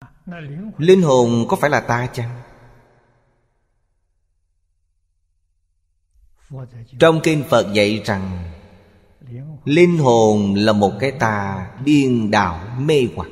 Linh hồn có phải là ta chăng? Trong kinh Phật dạy rằng linh hồn là một cái ta điên đảo mê hoặc.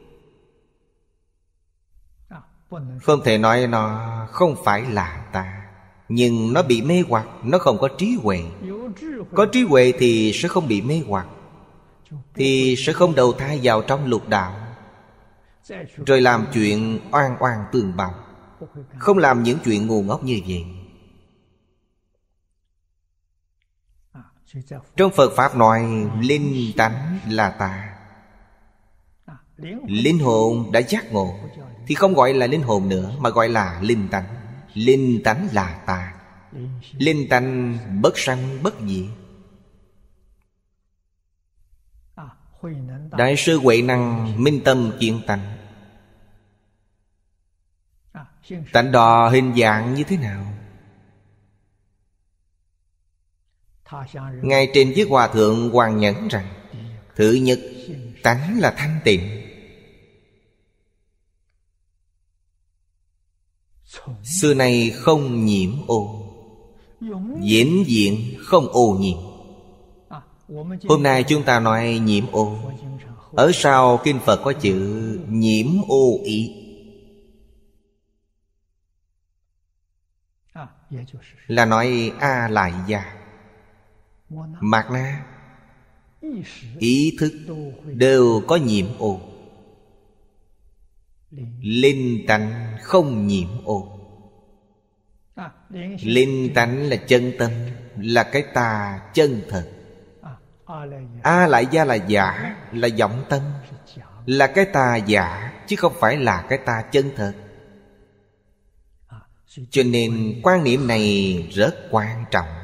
Không thể nói nó không phải là ta, nhưng nó bị mê hoặc, nó không có trí huệ. Có trí huệ thì sẽ không bị mê hoặc, thì sẽ không đầu thai vào trong lục đạo, rồi làm chuyện oan oan tương báo. Không làm những chuyện ngu ngốc như vậy. Trong Phật Pháp nói linh tánh là ta. Linh hồn đã giác ngộ thì không gọi là linh hồn nữa, mà gọi là linh tánh. Linh tánh là ta. Linh tánh bất sanh bất diệt. Đại sư Huệ Năng minh tâm kiến tánh. Tánh đó hình dạng như thế nào? Ngài trên với Hòa Thượng Hoàng Nhẫn rằng: thứ nhất, tánh là thanh tịnh. Xưa nay không nhiễm ô, vĩnh viễn không ô nhiễm. Hôm nay chúng ta nói nhiễm ô. Ở sau kinh Phật có chữ nhiễm ô ý, là nói A Lại Gia, Mạt Na, ý thức đều có nhiễm ô. Linh tánh không nhiễm ô. Linh tánh là chân tâm, là cái ta chân thật. A Lại Gia là giả, là vọng tâm, là cái ta giả, chứ không phải là cái ta chân thật. Cho nên quan niệm này rất quan trọng.